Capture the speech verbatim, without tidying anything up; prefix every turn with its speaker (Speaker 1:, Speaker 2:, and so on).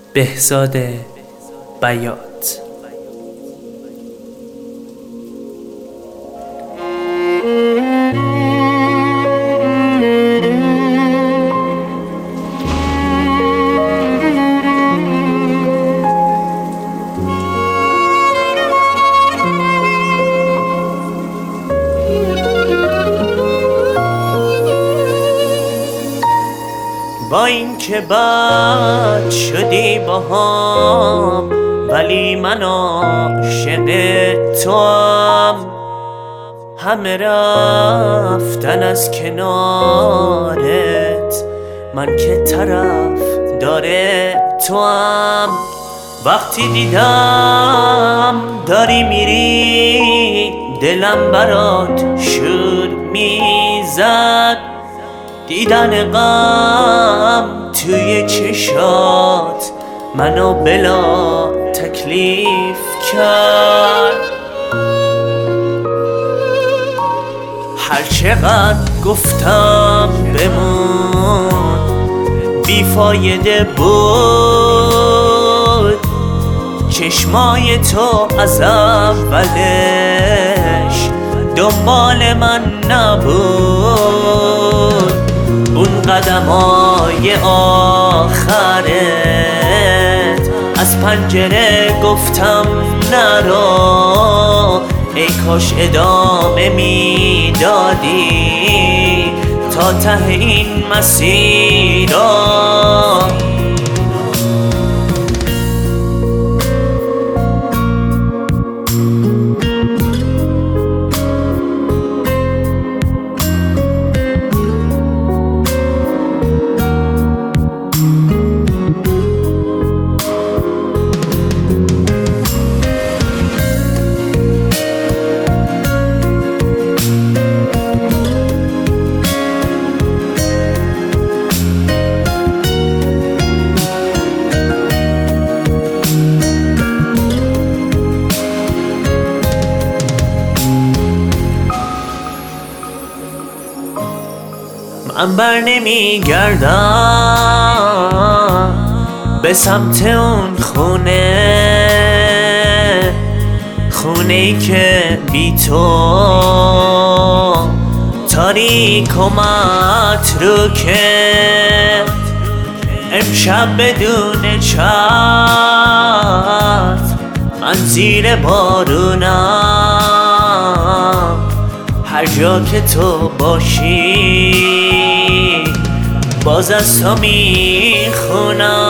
Speaker 1: بهزاد بیات. با این که بد شدی با هم، ولی من عاشق توام. همه رفتن از کنارت، من که طرف داره توام. وقتی دیدم داری میری، دلم برات شور میزد. دیدن غم توی چشات منو بلا تکلیف کرد. هر چقدر گفتم بمون بیفایده بود. چشمای تو از اولش دنبال من نبود. اون قدمای آخرت از پنجره گفتم نرو. ای کاش ادامه میدادی تا ته این مسیر. من بر نمی گردم به سمت اون خونه، خونه ای که بی تو تاریک و متروکه. امشب بدون چتر من زیر بارونم. هر جا که تو باشی باز از تو میخونم.